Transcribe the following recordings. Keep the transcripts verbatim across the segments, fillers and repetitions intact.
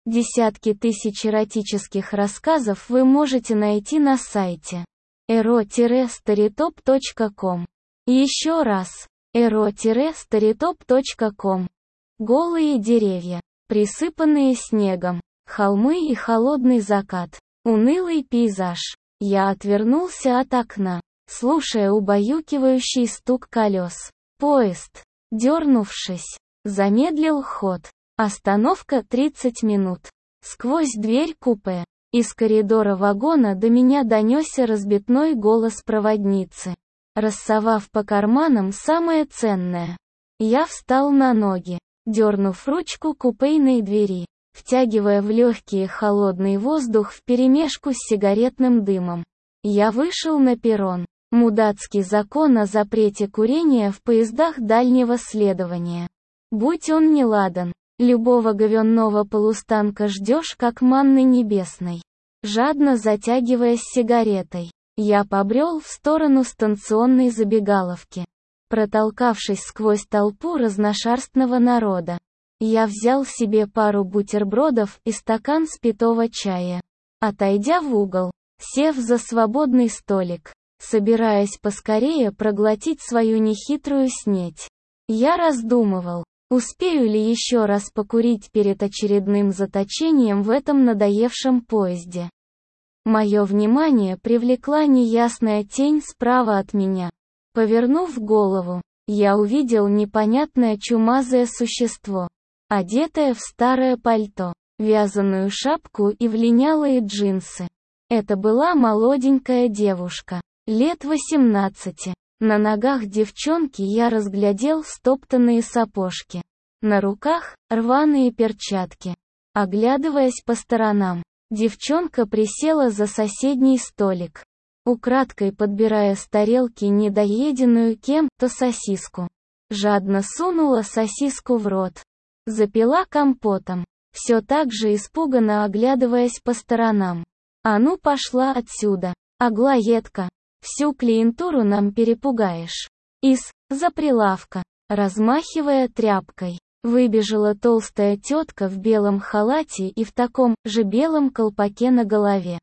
Десятки тысяч эротических рассказов вы можете найти на сайте эро старитоп точка ком. Еще раз. эро старитоп точка ком. Голые деревья, присыпанные снегом, холмы и холодный закат. Унылый пейзаж. Я отвернулся от окна, слушая убаюкивающий стук колес. Поезд, дернувшись, замедлил ход. Остановка тридцать минут. Сквозь дверь купе, из коридора вагона до меня донесся разбитной голос проводницы. Рассовав по карманам самое ценное, я встал на ноги, дернув ручку купейной двери, втягивая в легкий холодный воздух вперемешку с сигаретным дымом. Я вышел на перрон. Мудацкий закон о запрете курения в поездах дальнего следования. Будь он неладен, любого говенного полустанка ждешь как манны небесной. Жадно затягиваясь сигаретой, я побрел в сторону станционной забегаловки. Протолкавшись сквозь толпу разношерстного народа, я взял себе пару бутербродов и стакан спитого чая. Отойдя в угол, сев за свободный столик, собираясь поскорее проглотить свою нехитрую снеть, я раздумывал, успею ли еще раз покурить перед очередным заточением в этом надоевшем поезде. Мое внимание привлекла неясная тень справа от меня. Повернув голову, я увидел непонятное чумазое существо, одетое в старое пальто, вязаную шапку и в линялые джинсы. Это была молоденькая девушка, лет восемнадцати. На ногах девчонки я разглядел стоптанные сапожки. На руках — рваные перчатки. Оглядываясь по сторонам, девчонка присела за соседний столик, украдкой подбирая с тарелки недоеденную кем-то сосиску. Жадно сунула сосиску в рот. Запила компотом, все так же испуганно оглядываясь по сторонам. «А ну пошла отсюда, аглоедка! Всю клиентуру нам перепугаешь!» Из-за прилавка, размахивая тряпкой, выбежала толстая тетка в белом халате и в таком же белом колпаке на голове.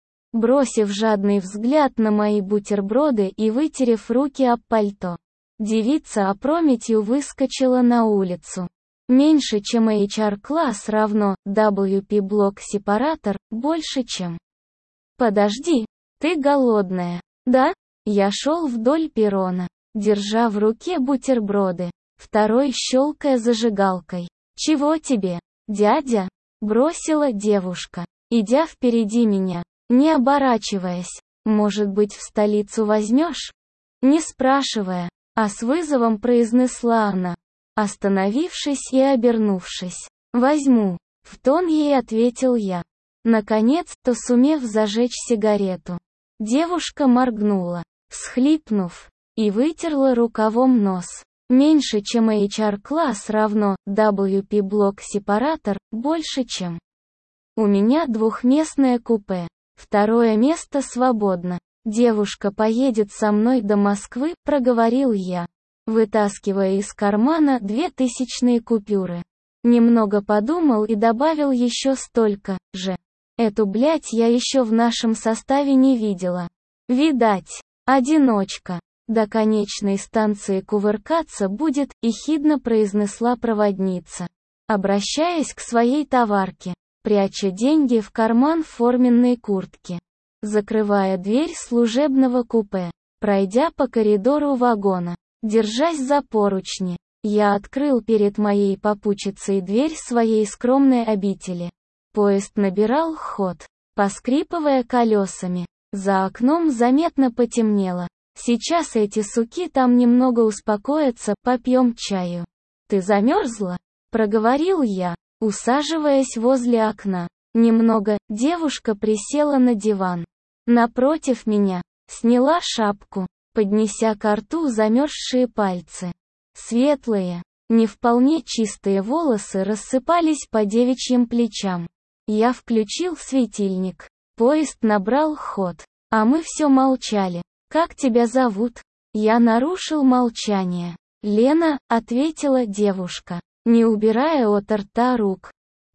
Бросив жадный взгляд на мои бутерброды и вытерев руки об пальто, девица опрометью выскочила на улицу. Меньше чем эйч ар-класс равно дабл ю пи-блок-сепаратор, больше чем. «Подожди, ты голодная?» «Да?» Я шел вдоль перрона, держа в руке бутерброды, второй щелкая зажигалкой. «Чего тебе, дядя?» — бросила девушка, идя впереди меня, не оборачиваясь. «Может быть, в столицу возьмешь?» Не спрашивая, а с вызовом произнесла она, остановившись и обернувшись. «Возьму», — в тон ей ответил я, наконец-то сумев зажечь сигарету. Девушка моргнула, всхлипнув, и вытерла рукавом нос. Меньше чем эйч ар-класс равно дабл ю пи-блок-сепаратор, больше чем. У меня двухместное купе. Второе место свободно. Девушка поедет со мной до Москвы, проговорил я, вытаскивая из кармана две тысячные купюры. Немного подумал и добавил еще столько же. Эту блядь я еще в нашем составе не видела. Видать, одиночка. До конечной станции кувыркаться будет, ехидно произнесла проводница, обращаясь к своей товарке, пряча деньги в карман форменной куртки. Закрывая дверь служебного купе, пройдя по коридору вагона, держась за поручни, я открыл перед моей попутчицей дверь своей скромной обители. Поезд набирал ход, поскрипывая колесами. За окном заметно потемнело. Сейчас эти суки там немного успокоятся, попьем чаю. «Ты замерзла?» — проговорил я, усаживаясь возле окна. Немного, девушка присела на диван. Напротив меня, сняла шапку, поднеся ко рту замерзшие пальцы. Светлые, не вполне чистые волосы рассыпались по девичьим плечам. Я включил светильник. Поезд набрал ход, а мы все молчали. «Как тебя зовут?» Я нарушил молчание. «Лена», — ответила девушка, не убирая от рта рук.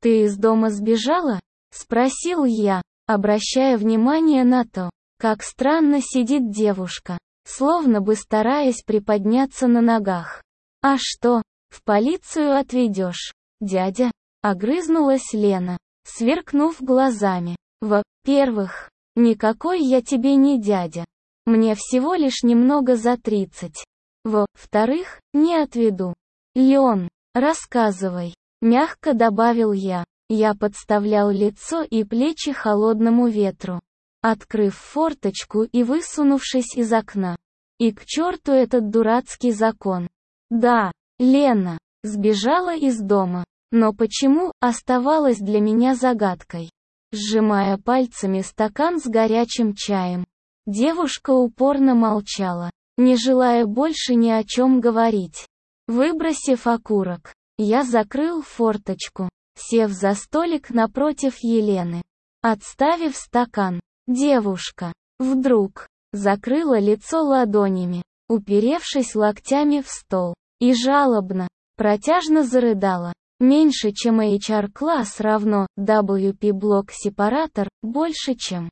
«Ты из дома сбежала?» — спросил я, обращая внимание на то, как странно сидит девушка, словно бы стараясь приподняться на ногах. «А что, в полицию отведешь, дядя?» — огрызнулась Лена, сверкнув глазами. «Во-первых, никакой я тебе не дядя. Мне всего лишь немного за тридцать. Во-вторых, не отведу. Лен, рассказывай», — мягко добавил я. Я подставлял лицо и плечи холодному ветру, открыв форточку и высунувшись из окна. И к черту этот дурацкий закон. Да, Лена сбежала из дома, но почему, оставалось для меня загадкой. Сжимая пальцами стакан с горячим чаем, девушка упорно молчала, не желая больше ни о чем говорить. Выбросив окурок, я закрыл форточку, сев за столик напротив Елены. Отставив стакан, девушка вдруг закрыла лицо ладонями, уперевшись локтями в стол, и жалобно, протяжно зарыдала. Меньше, чем эйч ар-класс равно дабл ю пи-блок-сепаратор, больше, чем.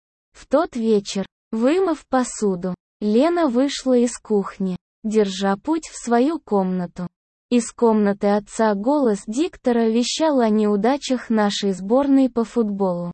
В тот вечер, вымыв посуду, Лена вышла из кухни, держа путь в свою комнату. Из комнаты отца голос диктора вещал о неудачах нашей сборной по футболу.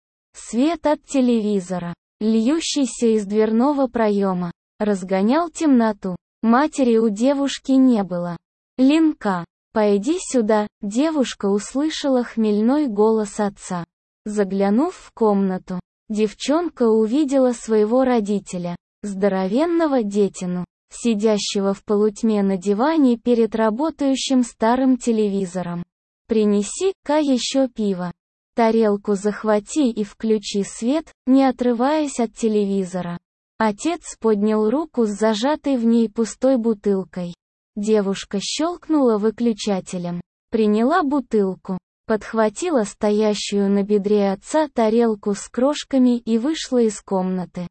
Свет от телевизора, льющийся из дверного проема, разгонял темноту. Матери у девушки не было. «Линка, пойди сюда», — девушка услышала хмельной голос отца. Заглянув в комнату, девчонка увидела своего родителя, здоровенного детину, сидящего в полутьме на диване перед работающим старым телевизором. «Принеси-ка еще пиво. Тарелку захвати и включи свет, не отрываясь от телевизора». Отец поднял руку с зажатой в ней пустой бутылкой. Девушка щелкнула выключателем, приняла бутылку, подхватила стоящую на бедре отца тарелку с крошками и вышла из комнаты.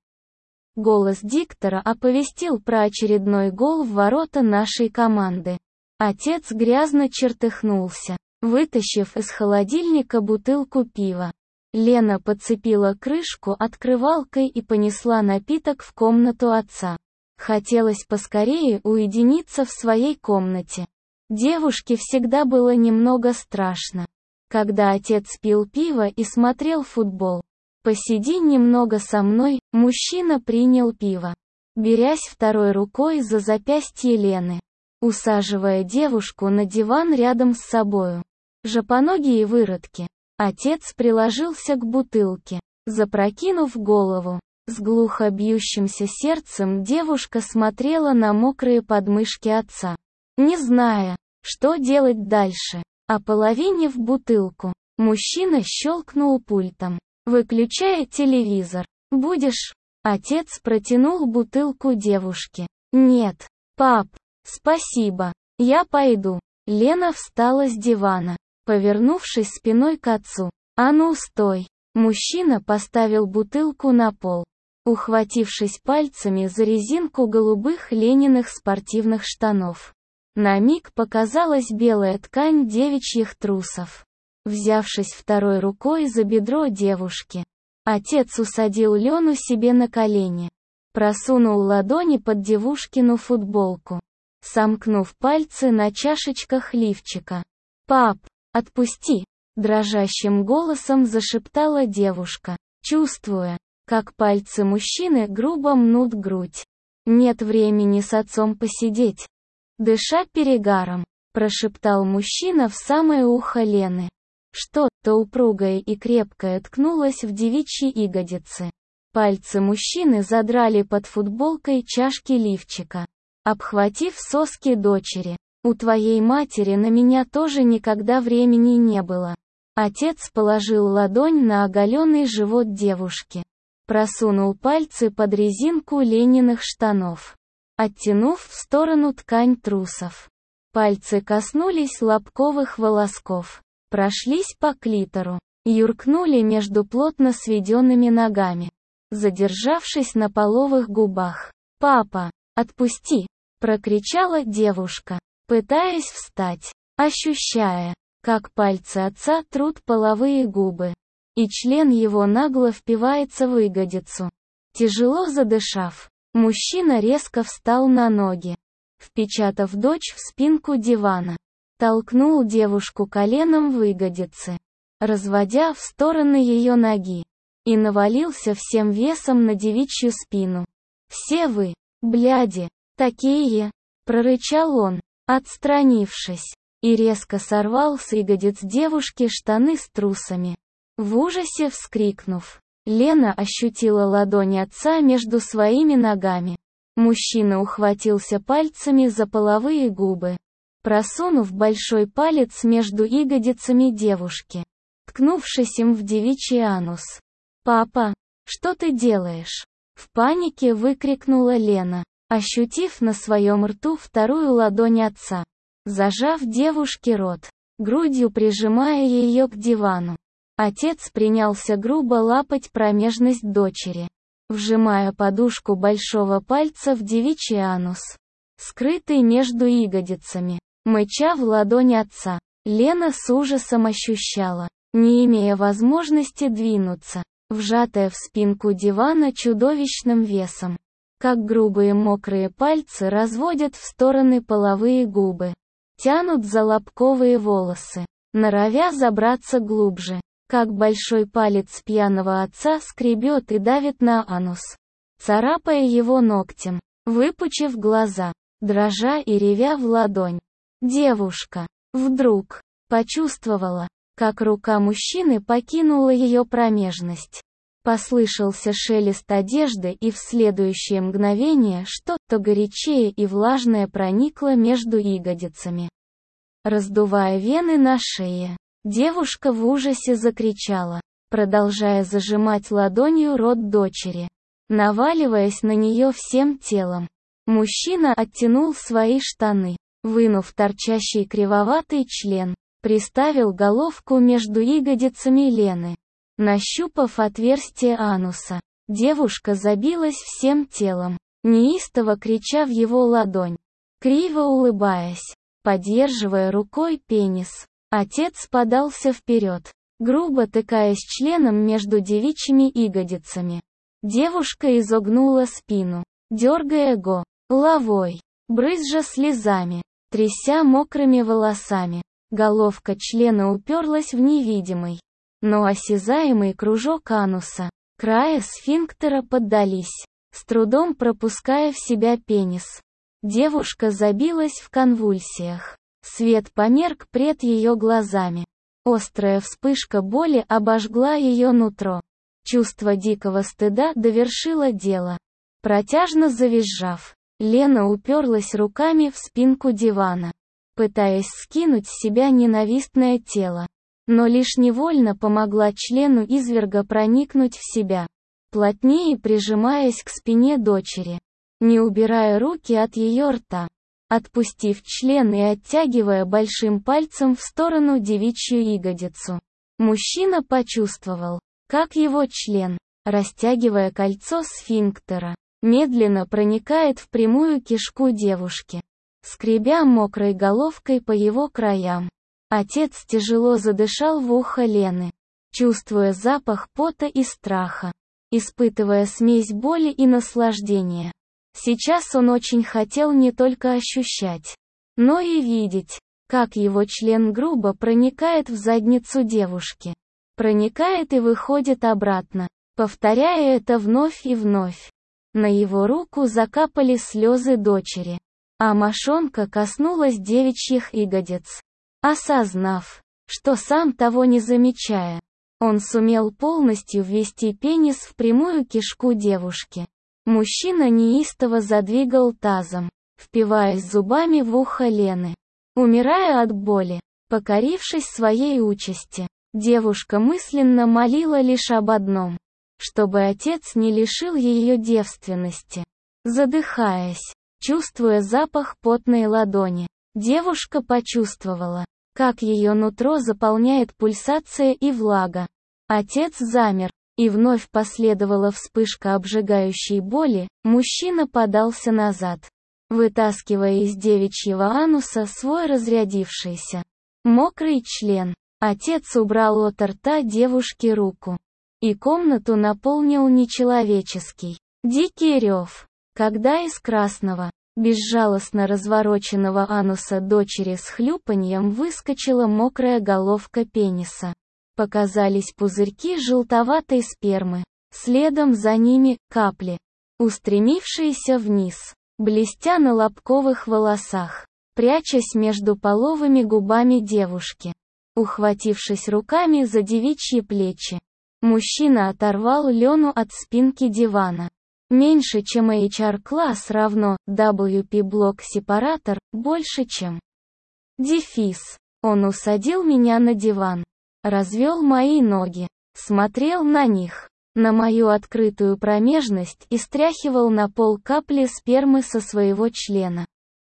Голос диктора оповестил про очередной гол в ворота нашей команды. Отец грязно чертыхнулся, вытащив из холодильника бутылку пива. Лена подцепила крышку открывалкой и понесла напиток в комнату отца. Хотелось поскорее уединиться в своей комнате. Девушке всегда было немного страшно, когда отец пил пиво и смотрел футбол. «Посиди немного со мной», мужчина принял пиво, берясь второй рукой за запястье Лены, усаживая девушку на диван рядом с собою. Жопоногие выродки. Отец приложился к бутылке, запрокинув голову. С глухо бьющимся сердцем девушка смотрела на мокрые подмышки отца, не зная, что делать дальше. Ополовинив бутылку, мужчина щелкнул пультом, выключая телевизор. «Будешь?» Отец протянул бутылку девушке. «Нет, пап, спасибо, я пойду». Лена встала с дивана, повернувшись спиной к отцу. «А ну стой!» Мужчина поставил бутылку на пол, ухватившись пальцами за резинку голубых Лениных спортивных штанов. На миг показалась белая ткань девичьих трусов. Взявшись второй рукой за бедро девушки, отец усадил Лену себе на колени, просунул ладони под девушкину футболку, сомкнув пальцы на чашечках лифчика. «Пап, отпусти!» — дрожащим голосом зашептала девушка, чувствуя, как пальцы мужчины грубо мнут грудь. «Нет времени с отцом посидеть». Дыша перегаром, прошептал мужчина в самое ухо Лены. Что-то упругое и крепкое ткнулось в девичьи ягодицы. Пальцы мужчины задрали под футболкой чашки лифчика, обхватив соски дочери. «У твоей матери на меня тоже никогда времени не было». Отец положил ладонь на оголенный живот девушки, просунул пальцы под резинку Лениных штанов, оттянув в сторону ткань трусов. Пальцы коснулись лобковых волосков, прошлись по клитору, юркнули между плотно сведенными ногами, задержавшись на половых губах. «Папа, отпусти!» — прокричала девушка, пытаясь встать, ощущая, как пальцы отца трут половые губы. И член его нагло впивается в ягодицу. Тяжело задышав, мужчина резко встал на ноги. Впечатав дочь в спинку дивана, толкнул девушку коленом в ягодицы, разводя в стороны ее ноги, и навалился всем весом на девичью спину. «Все вы, бляди, такие!» — прорычал он, отстранившись, и резко сорвал с ягодиц девушки штаны с трусами. В ужасе вскрикнув, Лена ощутила ладонь отца между своими ногами. Мужчина ухватился пальцами за половые губы, просунув большой палец между ягодицами девушки, ткнувшись им в девичий анус. «Папа, что ты делаешь?» — в панике выкрикнула Лена, ощутив на своем рту вторую ладонь отца, зажав девушке рот, грудью прижимая ее к дивану. Отец принялся грубо лапать промежность дочери, вжимая подушку большого пальца в девичий анус, скрытый между ягодицами, мыча в ладонь отца. Лена с ужасом ощущала, не имея возможности двинуться, вжатая в спинку дивана чудовищным весом, как грубые мокрые пальцы разводят в стороны половые губы, тянут за лобковые волосы, норовя забраться глубже, как большой палец пьяного отца скребет и давит на анус, царапая его ногтем, выпучив глаза, дрожа и ревя в ладонь. Девушка вдруг почувствовала, как рука мужчины покинула ее промежность. Послышался шелест одежды, и в следующее мгновение что-то горячее и влажное проникло между ягодицами, раздувая вены на шее. Девушка в ужасе закричала, продолжая зажимать ладонью рот дочери, наваливаясь на нее всем телом. Мужчина оттянул свои штаны, вынув торчащий кривоватый член, приставил головку между ягодицами Лены. Нащупав отверстие ануса, девушка забилась всем телом, неистово крича в его ладонь, криво улыбаясь, поддерживая рукой пенис. Отец подался вперед, грубо тыкаясь членом между девичьими ягодицами. Девушка изогнула спину, дергая го, головой, брызжа слезами, тряся мокрыми волосами. Головка члена уперлась в невидимый, но осязаемый кружок ануса. Края сфинктера поддались, с трудом пропуская в себя пенис. Девушка забилась в конвульсиях. Свет померк пред ее глазами. Острая вспышка боли обожгла ее нутро. Чувство дикого стыда довершило дело. Протяжно завизжав, Лена уперлась руками в спинку дивана, пытаясь скинуть с себя ненавистное тело. Но лишь невольно помогла члену изверга проникнуть в себя, плотнее прижимаясь к спине дочери, не убирая руки от ее рта. Отпустив член и оттягивая большим пальцем в сторону девичью ягодицу, мужчина почувствовал, как его член, растягивая кольцо сфинктера, медленно проникает в прямую кишку девушки, скребя мокрой головкой по его краям. Отец тяжело задышал в ухо Лены, чувствуя запах пота и страха, испытывая смесь боли и наслаждения. Сейчас он очень хотел не только ощущать, но и видеть, как его член грубо проникает в задницу девушки. Проникает и выходит обратно, повторяя это вновь и вновь. На его руку закапали слезы дочери, а мошонка коснулась девичьих ягодиц. Осознав, что сам того не замечая, он сумел полностью ввести пенис в прямую кишку девушки. Мужчина неистово задвигал тазом, впиваясь зубами в ухо Лены. Умирая от боли, покорившись своей участи, девушка мысленно молила лишь об одном, чтобы отец не лишил ее девственности. Задыхаясь, чувствуя запах потной ладони, девушка почувствовала, как ее нутро заполняет пульсация и влага. Отец замер, и вновь последовала вспышка обжигающей боли. Мужчина подался назад, вытаскивая из девичьего ануса свой разрядившийся, Мокрый член. Отец убрал от рта девушки руку. И комнату наполнил нечеловеческий, дикий рев. Когда из красного, безжалостно развороченного ануса дочери с хлюпаньем выскочила мокрая головка пениса. Показались пузырьки желтоватой спермы. Следом за ними – капли, устремившиеся вниз, блестя на лобковых волосах, прячась между половыми губами девушки. Ухватившись руками за девичьи плечи, мужчина оторвал Лену от спинки дивана. Меньше чем эйч ар-класс равно дабл ю пи-блок-сепаратор, больше чем. Дефис. Он усадил меня на диван, развел мои ноги, смотрел на них, на мою открытую промежность и стряхивал на пол капли спермы со своего члена.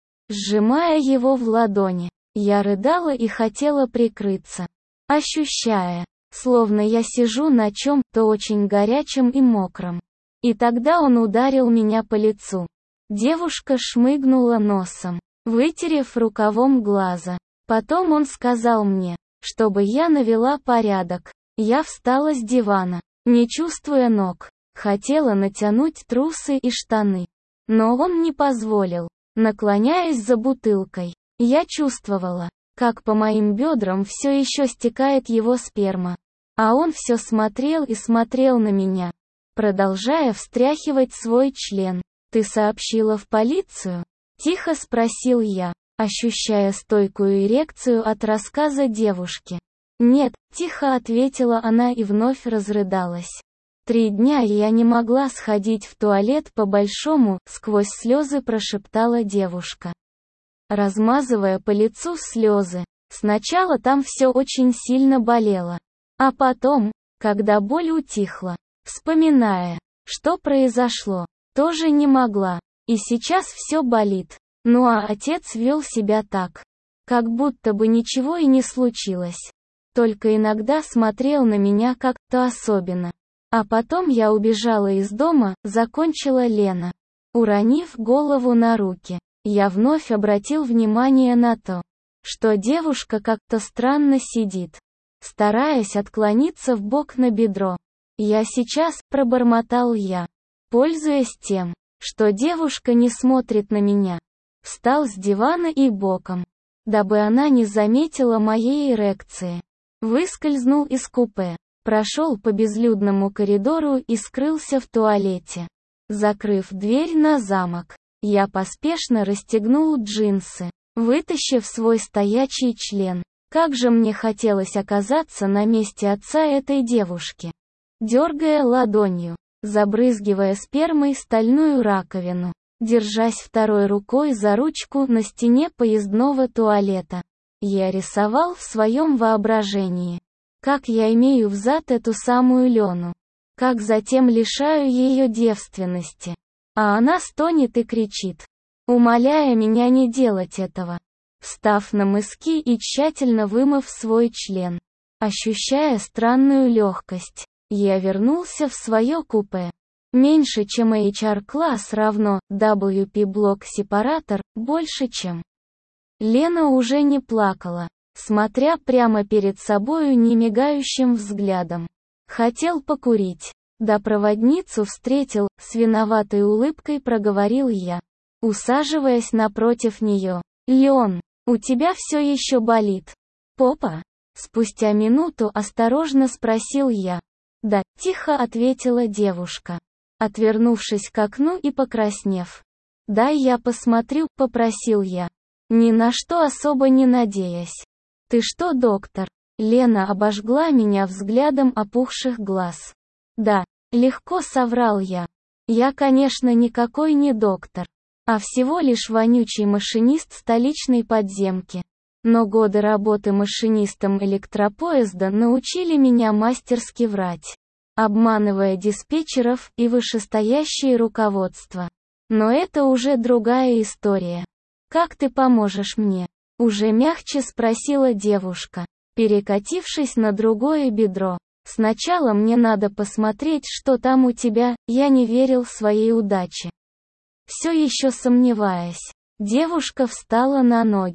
Сжимая его в ладони, я рыдала и хотела прикрыться, ощущая, словно я сижу на чем-то очень горячем и мокром. И тогда он ударил меня по лицу. Девушка шмыгнула носом, вытерев рукавом глаза. Потом он сказал мне, чтобы я навела порядок. Я встала с дивана, не чувствуя ног. Хотела натянуть трусы и штаны. Но он не позволил. Наклоняясь за бутылкой, я чувствовала, как по моим бедрам все еще стекает его сперма. А он все смотрел и смотрел на меня, продолжая встряхивать свой член. «Ты сообщила в полицию?» — тихо спросил я, ощущая стойкую эрекцию от рассказа девушки. «Нет», — тихо ответила она и вновь разрыдалась. «Три дня я не могла сходить в туалет по-большому», — сквозь слезы прошептала девушка, размазывая по лицу слезы. «Сначала там все очень сильно болело. А потом, когда боль утихла, вспоминая, что произошло, тоже не могла. И сейчас все болит. Ну а отец вел себя так, как будто бы ничего и не случилось. Только иногда смотрел на меня как-то особенно. А потом я убежала из дома», — закончила Лена. Уронив голову на руки, я вновь обратил внимание на то, что девушка как-то странно сидит, стараясь отклониться вбок на бедро. «Я сейчас», — пробормотал я, пользуясь тем, что девушка не смотрит на меня. Встал с дивана и боком, дабы она не заметила моей эрекции. Выскользнул из купе, прошел по безлюдному коридору и скрылся в туалете. Закрыв дверь на замок, я поспешно расстегнул джинсы, вытащив свой стоячий член. Как же мне хотелось оказаться на месте отца этой девушки. Дергая ладонью, забрызгивая спермой стальную раковину, держась второй рукой за ручку на стене поездного туалета, я рисовал в своем воображении, как я имею взад эту самую Лену, как затем лишаю ее девственности. А она стонет и кричит, умоляя меня не делать этого. Встав на мыски и тщательно вымыв свой член, ощущая странную легкость, я вернулся в свое купе. Меньше чем эйч ар-класс равно дабл ю пи-блок-сепаратор, больше чем. Лена уже не плакала, смотря прямо перед собою немигающим взглядом. Хотел покурить. Да проводницу встретил, с виноватой улыбкой проговорил я, усаживаясь напротив нее. «Лен, у тебя все еще болит попа?» Спустя минуту осторожно спросил я. «Да», — тихо ответила девушка, отвернувшись к окну и покраснев. «Дай я посмотрю», — попросил я, ни на что особо не надеясь. «Ты что, доктор?» Лена обожгла меня взглядом опухших глаз. «Да», — легко соврал я. «Я, конечно, никакой не доктор, а всего лишь вонючий машинист столичной подземки. Но годы работы машинистом электропоезда научили меня мастерски врать, обманывая диспетчеров и вышестоящее руководство. Но это уже другая история. Как ты поможешь мне?» Уже мягче спросила девушка, перекатившись на другое бедро. «Сначала мне надо посмотреть, что там у тебя». Я не верил своей удаче. Все еще сомневаясь, девушка встала на ноги,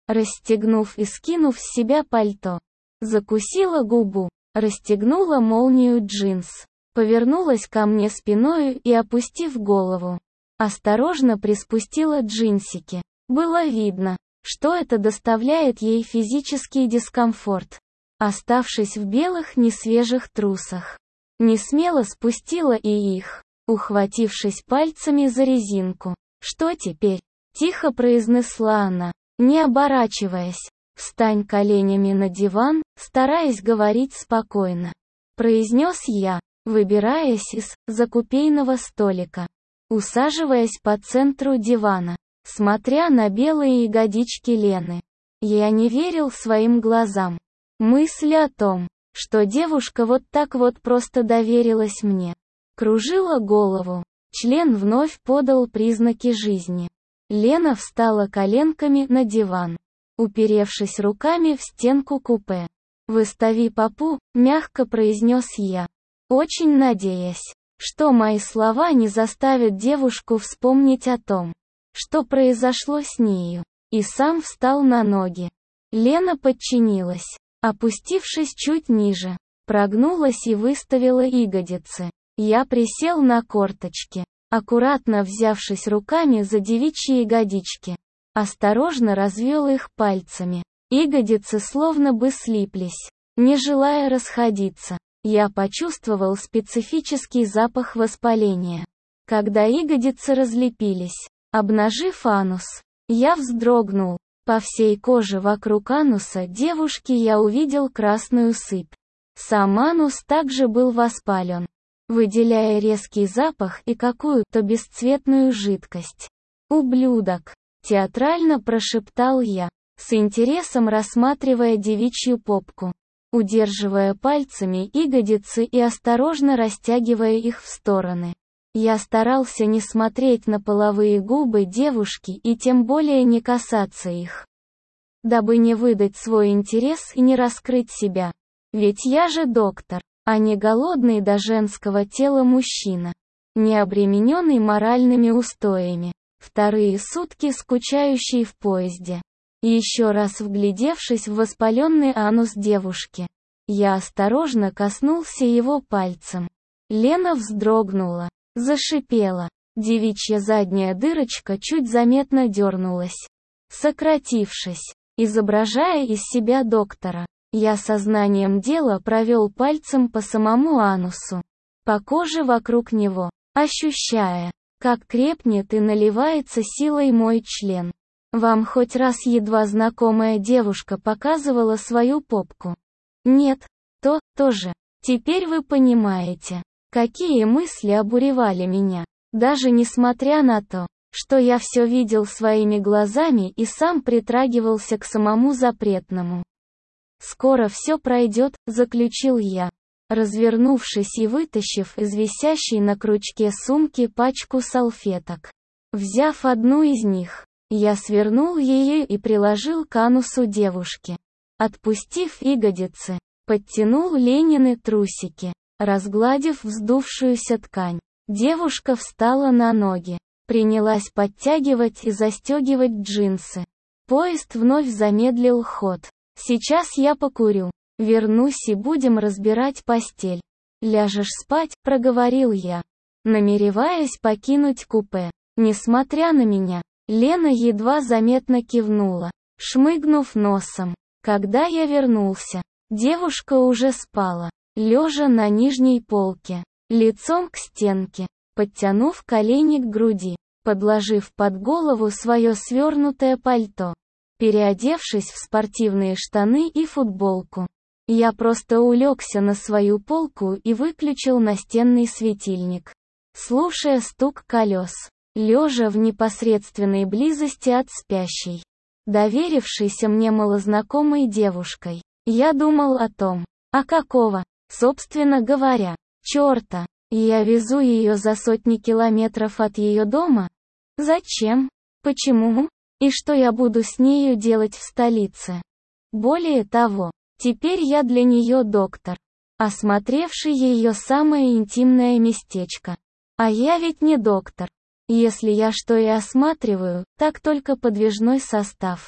расстегнув и скинув с себя пальто. Закусила губу, расстегнула молнию джинс, повернулась ко мне спиною и, опустив голову, осторожно приспустила джинсики. Было видно, что это доставляет ей физический дискомфорт. Оставшись в белых несвежих трусах, несмело спустила и их, ухватившись пальцами за резинку. «Что теперь?» — тихо произнесла она, не оборачиваясь. «Встань коленями на диван», стараясь говорить спокойно, произнес я, выбираясь из-за купейного столика, усаживаясь по центру дивана, смотря на белые ягодички Лены. Я не верил своим глазам. Мысль о том, что девушка вот так вот просто доверилась мне, кружила голову. Член вновь подал признаки жизни. Лена встала коленками на диван, уперевшись руками в стенку купе. «Выстави попу», — мягко произнес я, очень надеясь, что мои слова не заставят девушку вспомнить о том, что произошло с нею, и сам встал на ноги. Лена подчинилась, опустившись чуть ниже, прогнулась и выставила ягодицы. Я присел на корточки, аккуратно взявшись руками за девичьи ягодички, осторожно развел их пальцами. Ягодицы словно бы слиплись, не желая расходиться. Я почувствовал специфический запах воспаления. Когда ягодицы разлепились, обнажив анус, я вздрогнул. По всей коже вокруг ануса девушки я увидел красную сыпь. Сам анус также был воспален, выделяя резкий запах и какую-то бесцветную жидкость. «Ублюдок!» — театрально прошептал я, с интересом рассматривая девичью попку, удерживая пальцами ягодицы и осторожно растягивая их в стороны. Я старался не смотреть на половые губы девушки и тем более не касаться их, дабы не выдать свой интерес и не раскрыть себя. Ведь я же доктор, а не голодный до женского тела мужчина, не обремененный моральными устоями, вторые сутки скучающий в поезде. Еще раз вглядевшись в воспаленный анус девушки, я осторожно коснулся его пальцем. Лена вздрогнула, зашипела. Девичья задняя дырочка чуть заметно дернулась, сократившись, изображая из себя доктора. Я сознанием дела провел пальцем по самому анусу, по коже вокруг него, ощущая, как крепнет и наливается силой мой член. Вам хоть раз едва знакомая девушка показывала свою попку? Нет, то, тоже. Теперь вы понимаете, какие мысли обуревали меня. Даже несмотря на то, что я все видел своими глазами и сам притрагивался к самому запретному. «Скоро все пройдет», — заключил я, развернувшись и вытащив из висящей на крючке сумки пачку салфеток. Взяв одну из них, я свернул ее и приложил к анусу девушки. Отпустив ягодицы, подтянул Ленины трусики, разгладив вздувшуюся ткань. Девушка встала на ноги, принялась подтягивать и застегивать джинсы. Поезд вновь замедлил ход. «Сейчас я покурю, вернусь и будем разбирать постель. Ляжешь спать», — проговорил я, намереваясь покинуть купе. Несмотря на меня, Лена едва заметно кивнула, шмыгнув носом. Когда я вернулся, девушка уже спала, лежа на нижней полке, лицом к стенке, подтянув колени к груди, подложив под голову свое свернутое пальто. Переодевшись в спортивные штаны и футболку, я просто улегся на свою полку и выключил настенный светильник, слушая стук колес, лежа в непосредственной близости от спящей, доверившейся мне малознакомой девушкой. Я думал о том, а какого, собственно говоря, черта, я везу ее за сотни километров от ее дома? Зачем? Почему? И что я буду с нею делать в столице? Более того, теперь я для нее доктор, осмотревший ее самое интимное местечко. А я ведь не доктор. Если я что и осматриваю, так только подвижной состав.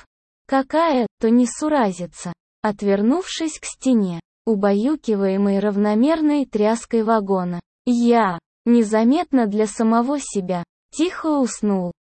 Какая, то несуразица. Отвернувшись к стене, убаюкиваемый равномерной тряской вагона, я, незаметно для самого себя, тихо уснул.